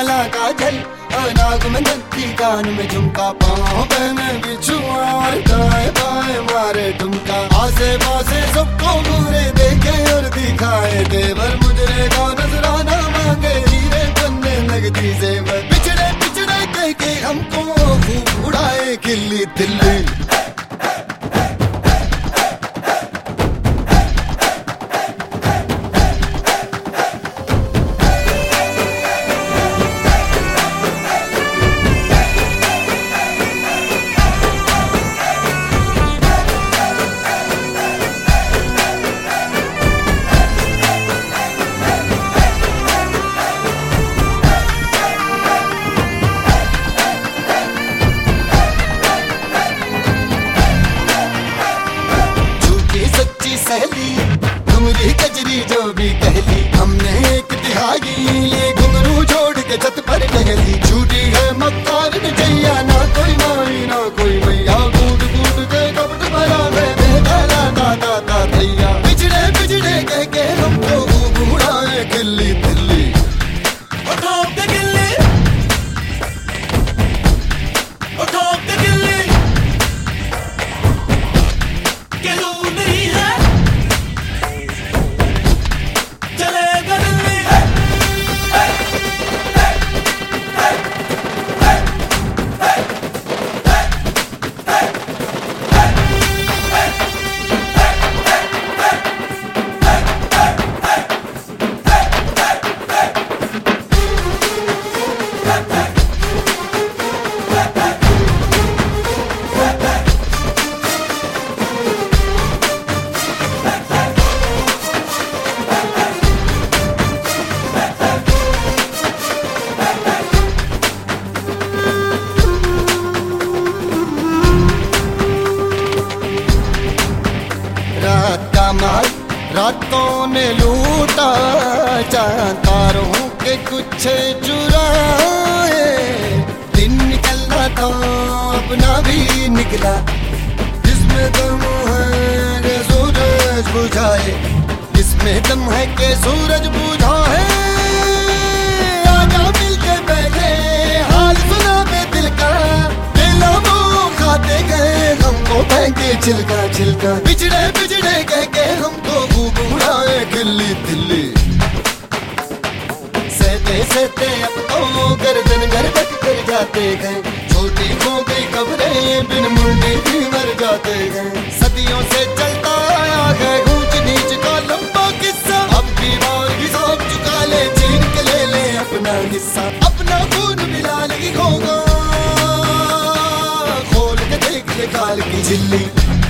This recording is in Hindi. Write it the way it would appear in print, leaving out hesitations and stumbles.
काला काजल, नाक में नत्थी, कान में झुमका, पाँव पे में बिछुआ, दाएं बाएं मारे ठुमका। आसे पासे सबको घूरे देखे और दिखाए, देवर मुझरे का नजराना मांगे, हीरे बनने लगती जेवर। पिछड़े पिछड़े कह के हमको खूब उड़ाए खिल्ली दिल्ली। घुंगरी कजरी जो भी कहली, हमने एक तिहाई ये घुंगरू छोड़ के छत पर टहली। झूठी है मक्कार जैया, ना कोई माई ना कोई मैया, कूट कूट के कपट भरा में बेदाला दादा दा भैया। पिछड़े पिछड़े कह के हमको खूब उड़ाए खिल्ली दिल्ली। रातों ने लूटा चांद तारों के कुछ चुराए, दिन निकलना था अपना भी निकला, जिसमें दम है के सूरज बुझाए, जिसमें दम है के सूरज बुझाए। आजा मिलके बैठे हाल सुना बे दिल का, दिला वो खाते गए हमको फेंके छिलका छिलका। पिछड़े पिछड़े कह के हमको खूब उड़ाए खिल्ली दिल्ली। सहते सहते अब तो गर्दन गर्दन कर जाते गए, छोटी हो गई खबरें बिन मुंडे भी मर जाते गए। सदियों से चलता आया है ऊंच नीच का लंबा किस्सा, अब की बार हिसाब चुका ले, छीन के ले अपना हिस्सा। अपना खून मिला नहीं होगा, खोल के देख ले काल की झिल्ली।